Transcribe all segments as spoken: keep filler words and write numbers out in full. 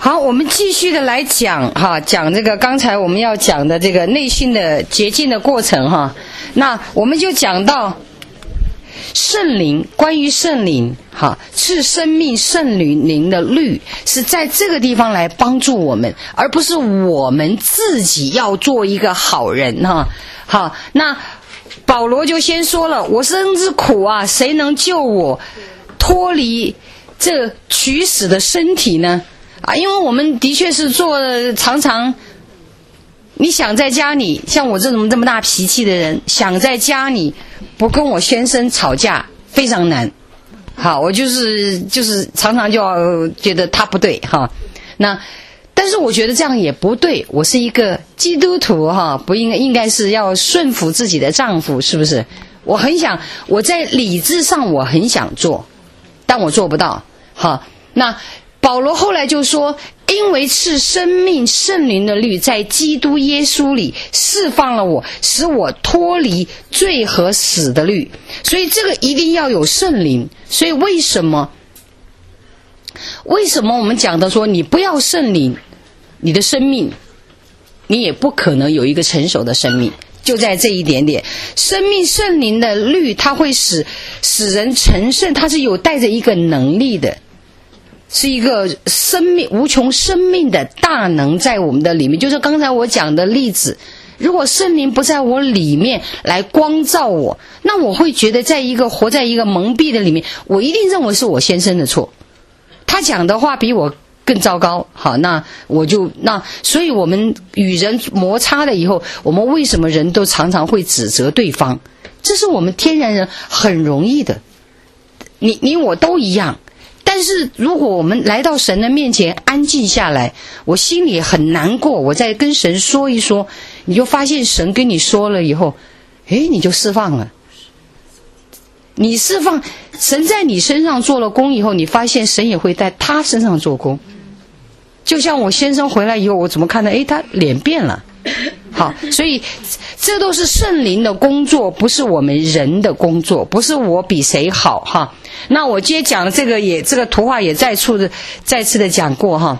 好，我们继续的来讲哈，讲这个刚才我们要讲的这个内心的洁净的过程哈。那我们就讲到圣灵，关于圣灵哈，是生命圣灵的律，是在这个地方来帮助我们，而不是我们自己要做一个好人哈。好，那保罗就先说了，我生之苦啊，谁能救我脱离这取死的身体呢？啊，因为我们的确是做常常，你想在家里，像我这种这么大脾气的人，想在家里不跟我先生吵架非常难。好，我就是就是常常就要觉得他不对哈。那但是我觉得这样也不对，我是一个基督徒哈，不应该应该是要顺服自己的丈夫，是不是？我很想，我在理智上我很想做，但我做不到。好，那保罗后来就说，因为是生命圣灵的律在基督耶稣里释放了我，使我脱离罪和死的律，所以这个一定要有圣灵。所以为什么为什么我们讲的说你不要圣灵，你的生命你也不可能有一个成熟的生命，就在这一点点。生命圣灵的律它会使使人成圣，它是有带着一个能力的，是一个生命无穷生命的大能在我们的里面。就是刚才我讲的例子，如果圣灵不在我里面来光照我，那我会觉得在一个活在一个蒙蔽的里面，我一定认为是我先生的错，他讲的话比我更糟糕。好，那我就那所以我们与人摩擦了以后，我们为什么人都常常会指责对方？这是我们天然人很容易的，你你我都一样。但是如果我们来到神的面前安静下来，我心里很难过，我再跟神说一说，你就发现神跟你说了以后，诶，你就释放了。你释放，神在你身上做了工以后，你发现神也会在他身上做工。就像我先生回来以后，我怎么看到，诶，他脸变了。好，所以这都是圣灵的工作，不是我们人的工作，不是我比谁好哈。那我今天讲的这个也这个图画也再次的再次的讲过哈，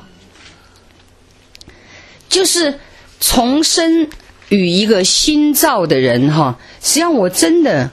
就是重生与一个新造的人哈，实际上我真的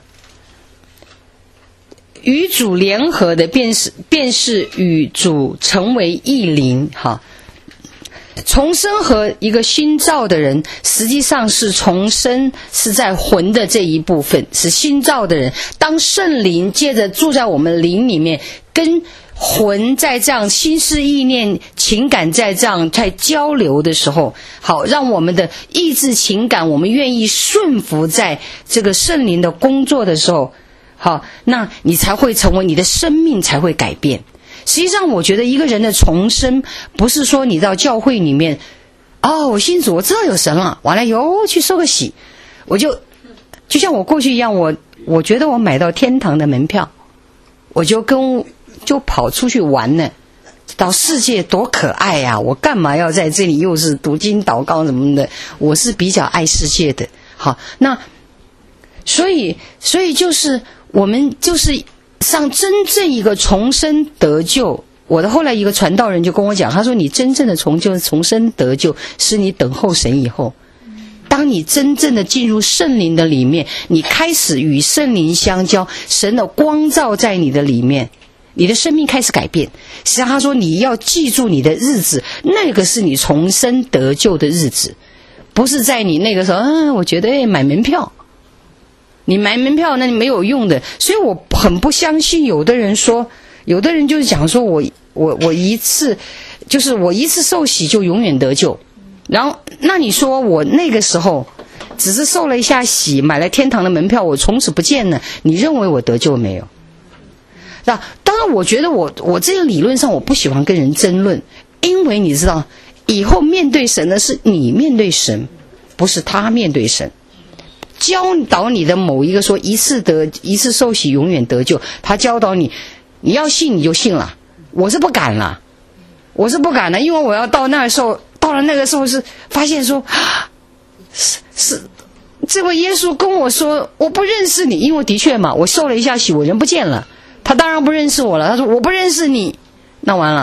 与主联合的便是便是与主成为一灵哈。重生和一个新造的人，实际上是重生是在魂的这一部分，是新造的人。当圣灵接着住在我们灵里面，跟魂在这样心思意念情感在这样在交流的时候，好，让我们的意志情感我们愿意顺服在这个圣灵的工作的时候，好，那你才会成为，你的生命才会改变。实际上我觉得一个人的重生不是说你到教会里面，哦，我信主，我知道有神了，完了以后去受个洗，我就就像我过去一样，我我觉得我买到天堂的门票，我就跟就跑出去玩了，到世界多可爱呀、啊！我干嘛要在这里又是读经祷告什么的？我是比较爱世界的。好，那所以所以就是我们就是上真正一个重生得救。我的后来一个传道人就跟我讲，他说你真正的重救重生得救是你等候神以后，当你真正的进入圣灵的里面，你开始与圣灵相交，神的光照在你的里面，你的生命开始改变。实际上他说你要记住你的日子，那个是你重生得救的日子，不是在你那个时候啊，我觉得哎买门票，你买门票那你没有用的。所以我很不相信有的人说，有的人就是讲说我我我一次就是我一次受洗就永远得救，然后那你说我那个时候只是受了一下洗，买了天堂的门票，我从此不见了，你认为我得救没有？那当然我觉得我我这个理论上我不喜欢跟人争论，因为你知道以后面对神的是你面对神，不是他面对神。教导你的某一个说一次得一次受洗永远得救，他教导你你要信你就信了，我是不敢了，我是不敢了，因为我要到那时候，到了那个时候是发现说是是这位耶稣跟我说我不认识你，因为的确嘛，我受了一下洗，我人不见了，他当然不认识我了，他说我不认识你，那完了，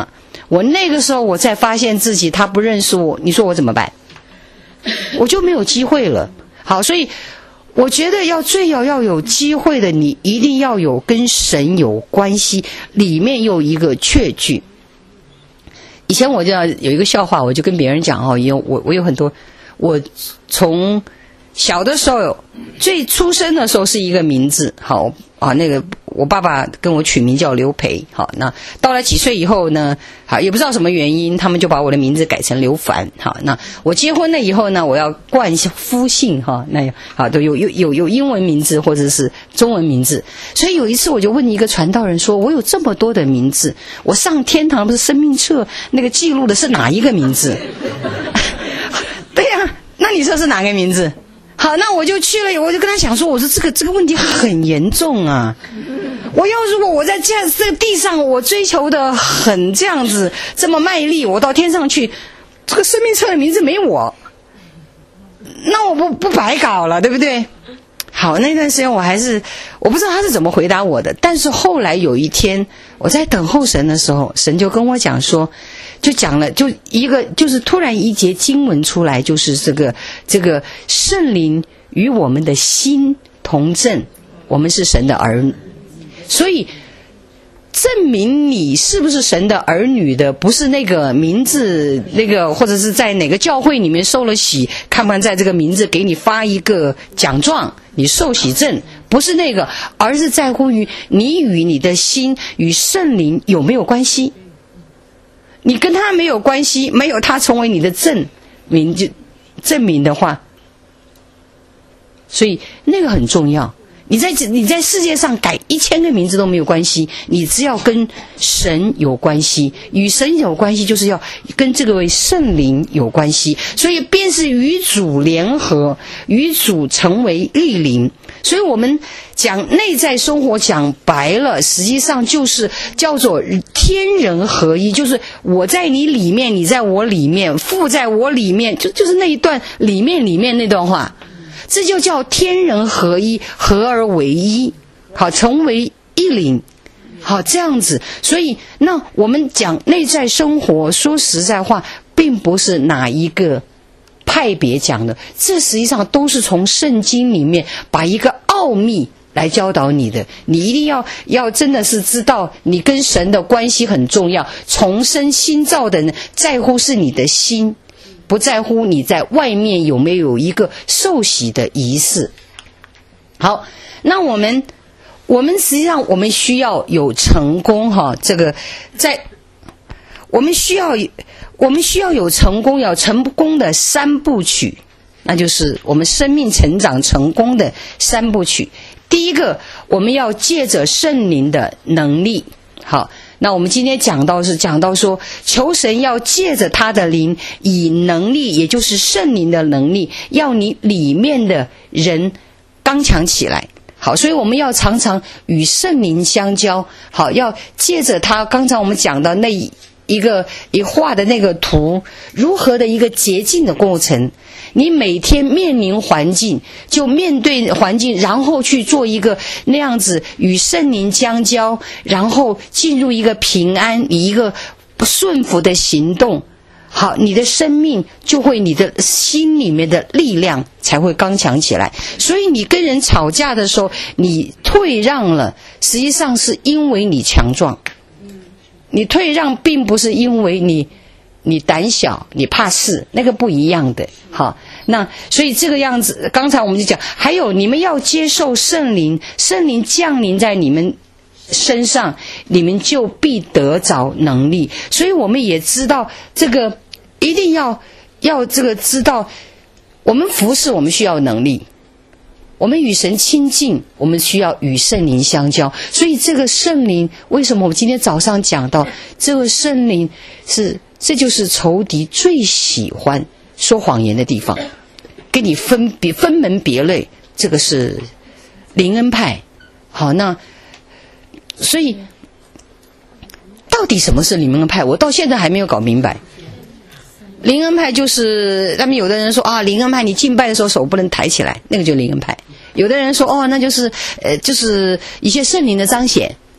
我那个时候我才发现自己他不认识我，你说我怎么办？我就没有机会了。好，所以我觉得要最要要有机会的，你一定要有跟神有关系，里面有一个确据。以前我就要有一个笑话，我就跟别人讲哦，有我我有很多，我从小的时候最出生的时候是一个名字，好啊，那个我爸爸跟我取名叫刘培，好，那到了几岁以后呢，好也不知道什么原因，他们就把我的名字改成刘凡，好，那我结婚了以后呢，我要冠夫姓哈，那好都有有有有英文名字或者是中文名字，所以有一次我就问一个传道人说，我有这么多的名字，我上天堂不是生命册那个记录的是哪一个名字？对呀、啊，那你说是哪个名字？好，那我就去了，我就跟他讲说，我说这个这个问题很严重啊！我要如果我在这样这个地上，我追求的很这样子这么卖力，我到天上去，这个生命册的名字没我，那我不不白搞了，对不对？好，那段时间我还是我不知道他是怎么回答我的，但是后来有一天我在等候神的时候，神就跟我讲说。就讲了，就一个就是突然一节经文出来，就是这个这个圣灵与我们的心同证，我们是神的儿女。所以证明你是不是神的儿女的，不是那个名字，那个或者是在哪个教会里面受了洗，看不看在这个名字给你发一个奖状，你受洗证，不是那个，而是在乎于你与你的心与圣灵有没有关系。你跟他没有关系，没有他成为你的证明，就证明的话，所以那个很重要。你在你在世界上改一千个名字都没有关系，你只要跟神有关系，与神有关系，就是要跟这个位圣灵有关系。所以便是与主联合，与主成为一灵。所以我们讲内在生活，讲白了，实际上就是叫做天人合一，就是我在你里面，你在我里面，父在我里面，就就是那一段里面里面那段话。这就叫天人合一，合而为一，好，成为一灵，好，这样子。所以那我们讲内在生活，说实在话，并不是哪一个派别讲的，这实际上都是从圣经里面把一个奥秘来教导你的。你一定要要真的是知道你跟神的关系很重要，重生新造的人在乎是你的心，不在乎你在外面有没有一个受洗的仪式。好，那我们我们实际上我们需要有成功哈，这个在我们需要我们需要有成功，要成功的三部曲，那就是我们生命成长成功的三部曲。第一个，我们要借着圣灵的能力。好，那我们今天讲到是讲到说，求神要借着他的灵，以能力，也就是圣灵的能力，要你里面的人刚强起来。好，所以我们要常常与圣灵相交。好，要借着他，刚才我们讲到那一个一画的那个图，如何的一个捷径的过程。你每天面临环境，就面对环境，然后去做一个那样子与圣灵相交，然后进入一个平安，你一个不顺服的行动。好，你的生命就会，你的心里面的力量才会刚强起来。所以你跟人吵架的时候，你退让了，实际上是因为你强壮。你退让并不是因为你你胆小，你怕事，那个不一样的。好，那所以这个样子，刚才我们就讲，还有你们要接受圣灵，圣灵降临在你们身上，你们就必得着能力。所以我们也知道这个一定要要这个知道，我们服侍我们需要能力，我们与神亲近，我们需要与圣灵相交。所以这个圣灵，为什么我今天早上讲到这个圣灵是，这就是仇敌最喜欢说谎言的地方，跟你分别分门别类，这个是灵恩派。好，那所以到底什么是灵恩派，我到现在还没有搞明白。灵恩派就是他们有的人说啊，灵恩派你敬拜的时候手不能抬起来，那个就是灵恩派。有的人说哦，那就是呃就是一些圣灵的彰显，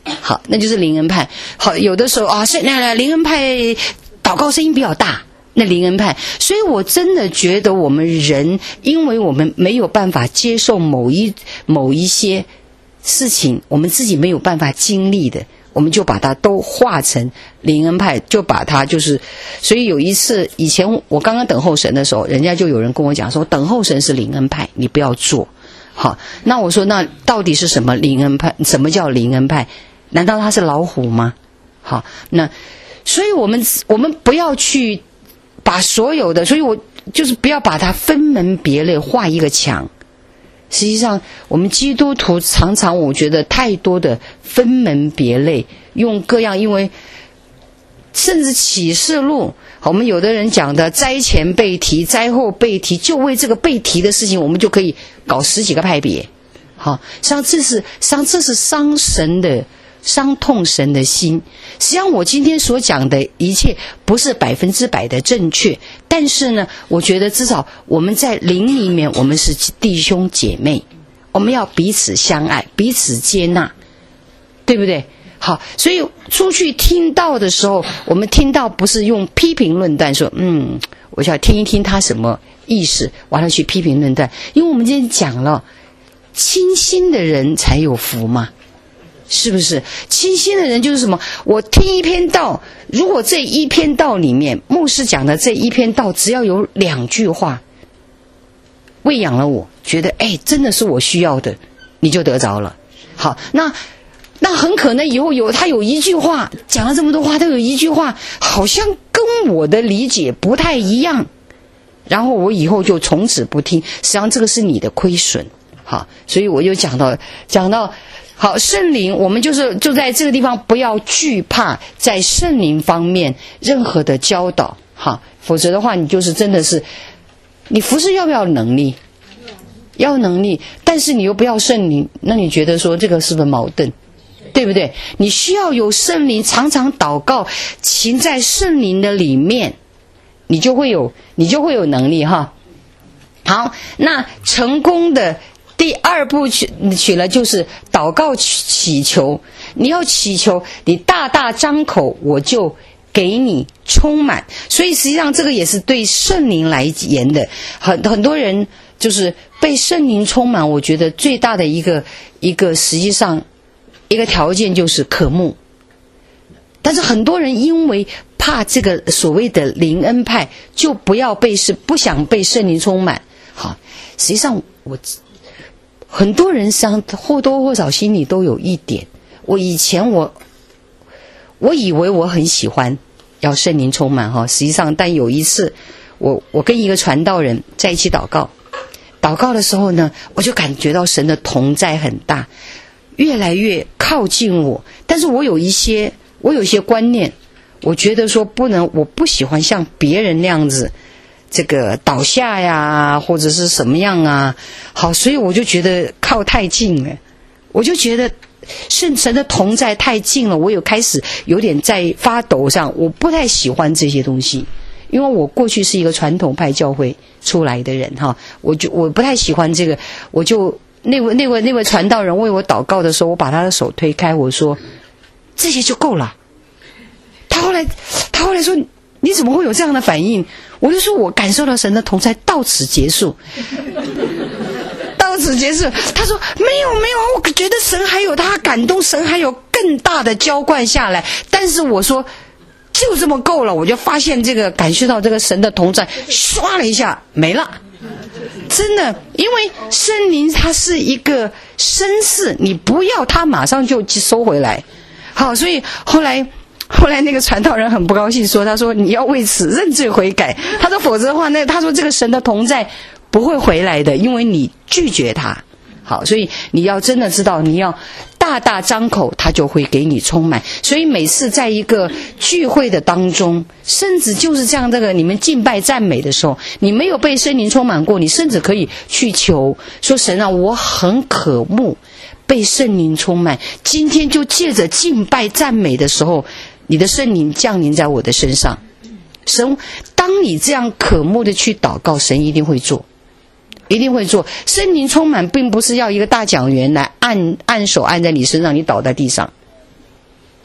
好，那就是灵恩派。好，有的时候啊，是那灵恩派祷告声音比较大，那灵恩派。所以我真的觉得我们人，因为我们没有办法接受某一某一些事情，我们自己没有办法经历的，我们就把它都化成灵恩派，就把它就是。所以有一次，以前我刚刚等候神的时候，人家就有人跟我讲说，等候神是灵恩派，你不要做。好，那我说那到底是什么灵恩派？什么叫灵恩派？难道他是老虎吗？好，那所以我们我们不要去把所有的，所以我就是不要把它分门别类画一个墙。实际上我们基督徒常常我觉得太多的分门别类，用各样，因为甚至启示录，我们有的人讲的灾前被提，灾后被提，就为这个被提的事情，我们就可以搞十几个派别。好，实际上这是实际上这是伤神的，伤痛神的心。实际上我今天所讲的一切不是百分之百的正确，但是呢，我觉得至少我们在灵里面，我们是弟兄姐妹，我们要彼此相爱，彼此接纳，对不对？好，所以出去听到的时候，我们听到不是用批评论断说，嗯，我就要听一听他什么意思，完了去批评论断。因为我们今天讲了，清心的人才有福嘛，是不是？清心的人就是什么？我听一篇道，如果这一篇道里面牧师讲的这一篇道，只要有两句话喂养了我，觉得哎，真的是我需要的，你就得着了。好，那那很可能以后有他有一句话讲了这么多话，他有一句话好像跟我的理解不太一样，然后我以后就从此不听。实际上这个是你的亏损。好，所以我就讲到讲到好圣灵，我们就是就在这个地方不要惧怕在圣灵方面任何的教导。好，否则的话你就是真的是你服事要不要能力？要能力，但是你又不要圣灵，那你觉得说这个是不是矛盾？对不对？你需要有圣灵，常常祷告，行在圣灵的里面，你就会有你就会有能力哈。好，那成功的第二步取取了就是祷告祈求。你要祈求，你大大张口，我就给你充满。所以实际上这个也是对圣灵来言的。很很多人就是被圣灵充满，我觉得最大的一个一个实际上一个条件就是渴慕。但是很多人因为怕这个所谓的灵恩派，就不要被是不想被圣灵充满。好，实际上我很多人上或多或少心里都有一点。我以前我我以为我很喜欢要圣灵充满哈，实际上但有一次我我跟一个传道人在一起祷告，祷告的时候呢，我就感觉到神的同在很大，越来越靠近我。但是我有一些我有一些观念，我觉得说不能，我不喜欢像别人那样子这个倒下呀或者是什么样啊。好，所以我就觉得靠太近了，我就觉得圣神的同在太近了，我有开始有点在发抖上，我不太喜欢这些东西。因为我过去是一个传统派教会出来的人哈，我就我不太喜欢这个。我就那位那位那位传道人为我祷告的时候，我把他的手推开，我说这些就够了。他后来他后来说你怎么会有这样的反应？我就说我感受到神的同在，到此结束。到此结束。他说没有没有，我觉得神还有他感动，神还有更大的浇灌下来。但是我说就这么够了，我就发现这个感受到这个神的同在，唰了一下没了。真的，因为圣灵它是一个绅士，你不要他马上就收回来。好，所以后来后来那个传道人很不高兴，说他说你要为此认罪悔改。他说否则的话，那他说这个神的同在不会回来的，因为你拒绝他。好，所以你要真的知道，你要大大张口，他就会给你充满。所以每次在一个聚会的当中，甚至就是这样，这个你们敬拜赞美的时候，你没有被圣灵充满过，你甚至可以去求说神啊，我很渴慕被圣灵充满，今天就借着敬拜赞美的时候，你的圣灵降临在我的身上。神，当你这样渴慕的去祷告，神一定会做，一定会做。圣灵充满并不是要一个大讲员来按按手按在你身上，你倒在地上，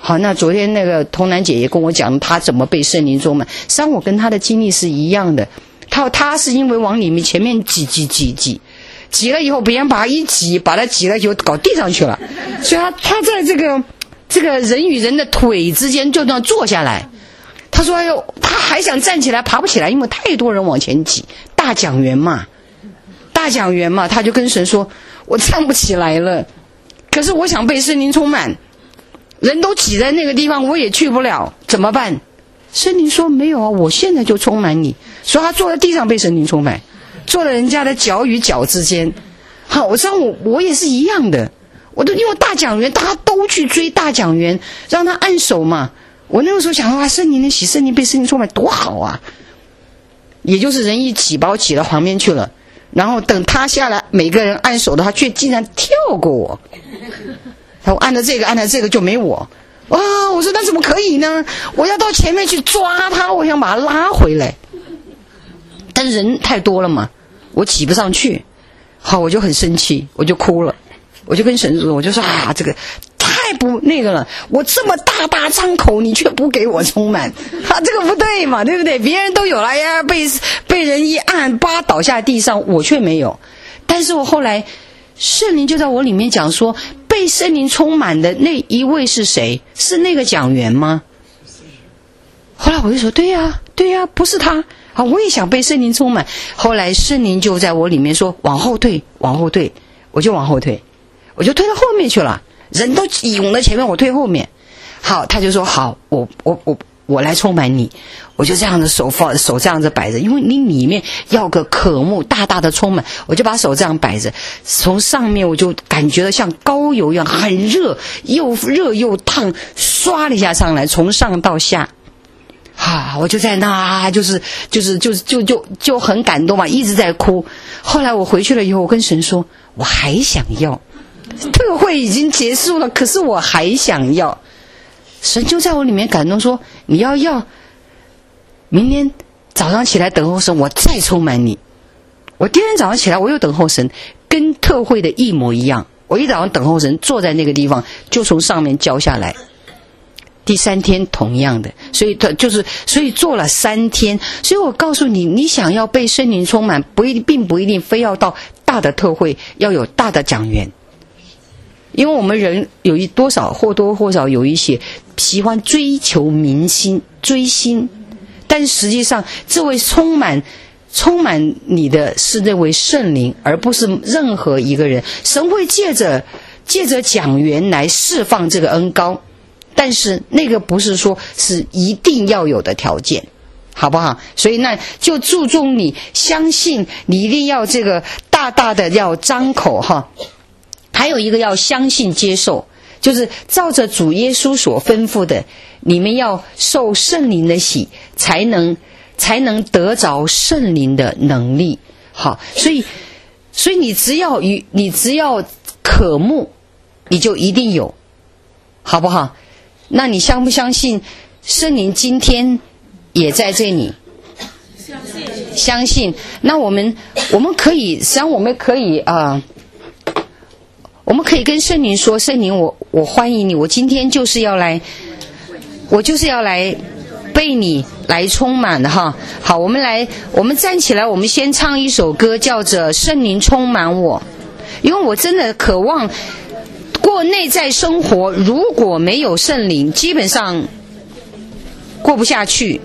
好，那昨天那个童楠姐也跟我讲她怎么被圣灵充满，实际上我跟她的经历是一样的。她她是因为往里面前面挤挤挤挤挤了以后，别人把她一挤，把她挤了以后搞地上去了，所以她她在这个这个人与人的腿之间就这样坐下来。她说：“哎呦，她还想站起来，爬不起来，因为太多人往前挤，大讲员嘛，大讲员嘛。”她就跟神说：“我站不起来了，可是我想被圣灵充满。”人都挤在那个地方，我也去不了，怎么办？圣灵说没有啊，我现在就充满你。所以他坐在地上被圣灵充满，坐在人家的脚与脚之间。好，我知道我我也是一样的，我都因为大讲员，大家都去追大讲员，让他按手嘛。我那个时候想哇，圣灵能洗，圣灵被圣灵充满多好啊！也就是人一挤，把我挤到旁边去了，然后等他下来，每个人按手的话，却竟然跳过我。我按了这个按了这个就没我，哇！我说那怎么可以呢？我要到前面去抓他，我想把他拉回来，但是人太多了嘛，我挤不上去。好，我就很生气，我就哭了，我就跟神说，我就说啊，这个太不那个了，我这么大大张口，你却不给我充满，啊，这个不对嘛，对不对？别人都有了呀，被被人一按，叭倒下地上，我却没有。但是我后来圣灵就在我里面讲说，被圣灵充满的那一位是谁？是那个讲员吗？后来我就说对呀对呀，不是他啊，我也想被圣灵充满。后来圣灵就在我里面说往后退往后退，我就往后退，我就退到后面去了，人都涌到前面，我退后面。好，他就说好，我我我我来充满你。我就这样子手放手这样子摆着，因为你里面要个渴慕大大的充满，我就把手这样摆着，从上面我就感觉到像高油一样，很热，又热又烫，刷了一下上来，从上到下，啊，我就在那就是就是就就就就很感动嘛，一直在哭。后来我回去了以后，我跟神说，我还想要，特会已经结束了，可是我还想要。神就在我里面感动说，你要要明天早上起来等候神，我再充满你。我第二天早上起来我又等候神，跟特会的一模一样。我一早上等候神，坐在那个地方，就从上面浇下来。第三天同样的，所以他就是所以做了三天。所以我告诉你，你想要被圣灵充满，不一定并不一定非要到大的特会，要有大的讲员。因为我们人有一多少或多或少有一些喜欢追求明星追星，但实际上这位充满充满你的是那位圣灵，而不是任何一个人。神会借着借着讲员来释放这个恩膏，但是那个不是说是一定要有的条件，好不好？所以那就注重你相信，你一定要这个大大的要张口哈。还有一个要相信接受，就是照着主耶稣所吩咐的，你们要受圣灵的洗，才能才能得着圣灵的能力。好，所以所以你只要与你只要渴慕，你就一定有，好不好？那你相不相信圣灵今天也在这里？相信。相信。那我们我们可以，实际上我们可以啊。呃我们可以跟圣灵说，圣灵我我欢迎你，我今天就是要来，我就是要来被你来充满的哈。好，我们来，我们站起来，我们先唱一首歌，叫做《圣灵充满我》，因为我真的渴望过内在生活，如果没有圣灵，基本上过不下去。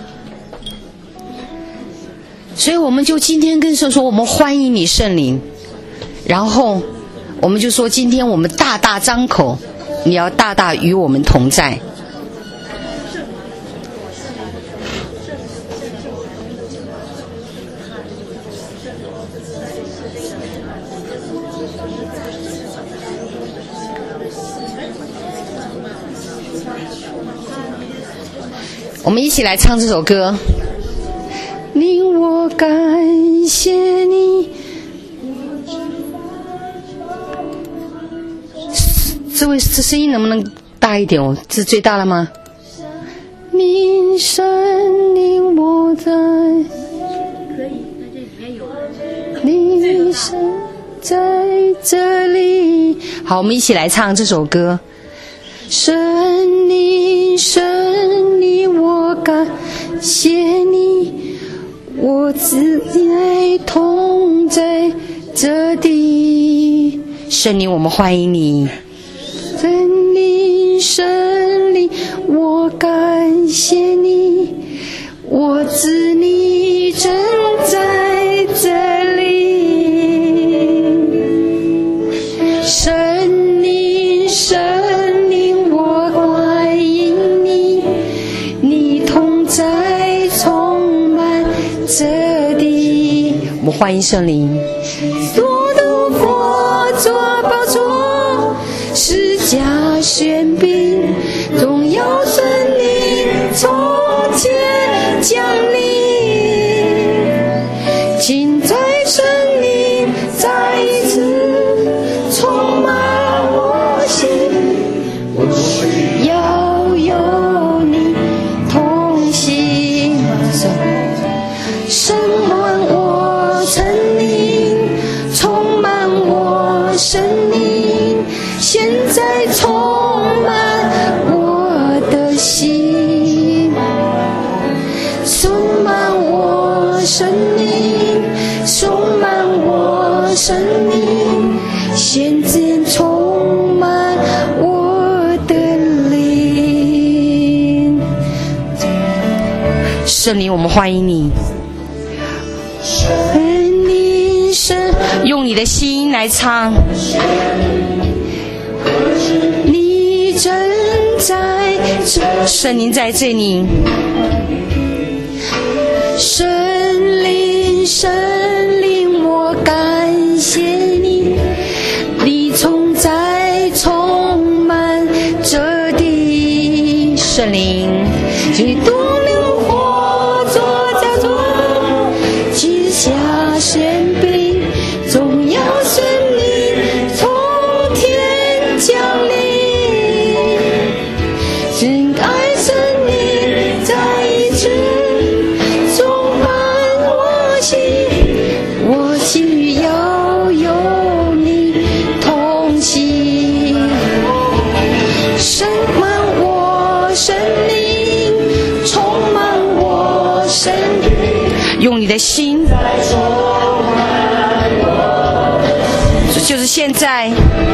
所以我们就今天跟神说，我们欢迎你圣灵，然后我们就说，今天我们大大张口，你要大大与我们同在。我们一起来唱这首歌，令我感谢你。这位这声音能不能大一点哦？这最大了吗？你神令我在，可以，那这里面有。你神在这里。好，我们一起来唱这首歌。神灵灵，圣灵，我感谢你，我自在同在这地。圣灵，我们欢迎你。圣灵，圣灵，我感谢你，我知你正在这里。圣灵，圣灵，我欢迎你，你同在充满这地。我们欢迎圣灵。所有佛座宝座，释迦玄彬，荣耀圣灵从天降临，请在圣灵再一次充满我心，要有你同行，充满我圣灵，充满我圣灵，现在充满我的心，充满我生命，充满我生命，现在充满我的灵。圣灵，我们欢迎你。圣灵，圣，用你的心来唱。你正在这，圣灵在这里。圣灵，圣灵，我感谢你，你从在充满这地。圣灵，基督灵火坐家中，记下玄彬，荣耀圣灵从天降临，请爱圣灵再一次充满我心，我需要有你同行，充满我生命，充满我生命，用你的心，就是现在，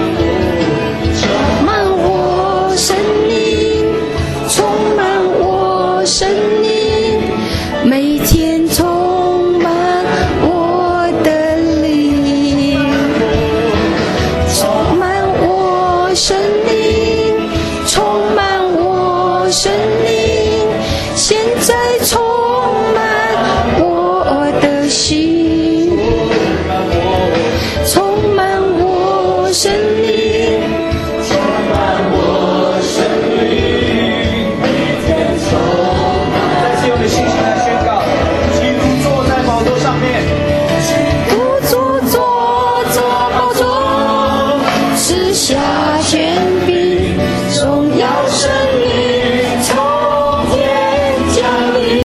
充满我生命，充满我生命，每天充满我的灵，充满我生命，充满我生命，现在充满我的心，充满我生命，充满我生命，每天充满。再次用你信心来宣告，基督坐在宝座上面，基督坐坐坐宝座，赐下权。